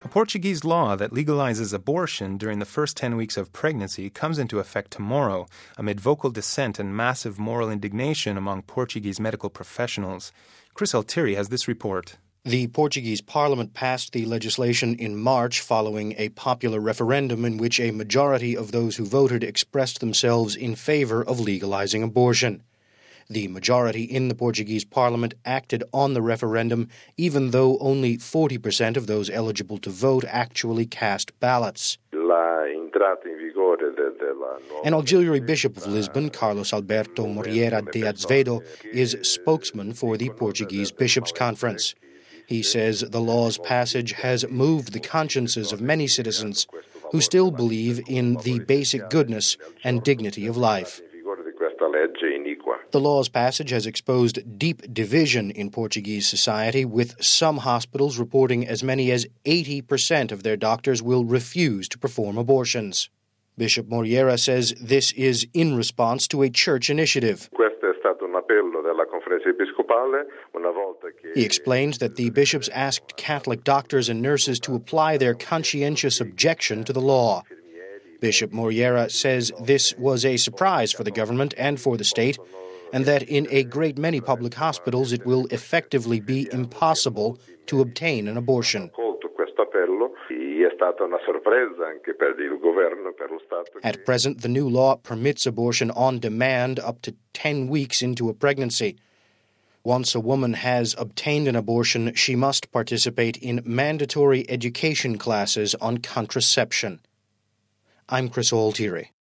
A Portuguese law that legalizes abortion during the first 10 weeks of pregnancy comes into effect tomorrow, amid vocal dissent and massive moral indignation among Portuguese medical professionals. Chris Altieri has this report. The Portuguese parliament passed the legislation in March following a popular referendum in which a majority of those who voted expressed themselves in favor of legalizing abortion. The majority in the Portuguese parliament acted on the referendum, even though only 40% of those eligible to vote actually cast ballots. An auxiliary bishop of Lisbon, Carlos Alberto Moreira de Azevedo, is spokesman for the Portuguese Bishops' Conference. He says the law's passage has moved the consciences of many citizens who still believe in the basic goodness and dignity of life. The law's passage has exposed deep division in Portuguese society, with some hospitals reporting as many as 80% of their doctors will refuse to perform abortions. Bishop Moreira says this is in response to a church initiative. He explains that the bishops asked Catholic doctors and nurses to apply their conscientious objection to the law. Bishop Moreira says this was a surprise for the government and for the state, and that in a great many public hospitals it will effectively be impossible to obtain an abortion. At present, the new law permits abortion on demand up to 10 weeks into a pregnancy. Once a woman has obtained an abortion, she must participate in mandatory education classes on contraception. I'm Chris Altieri.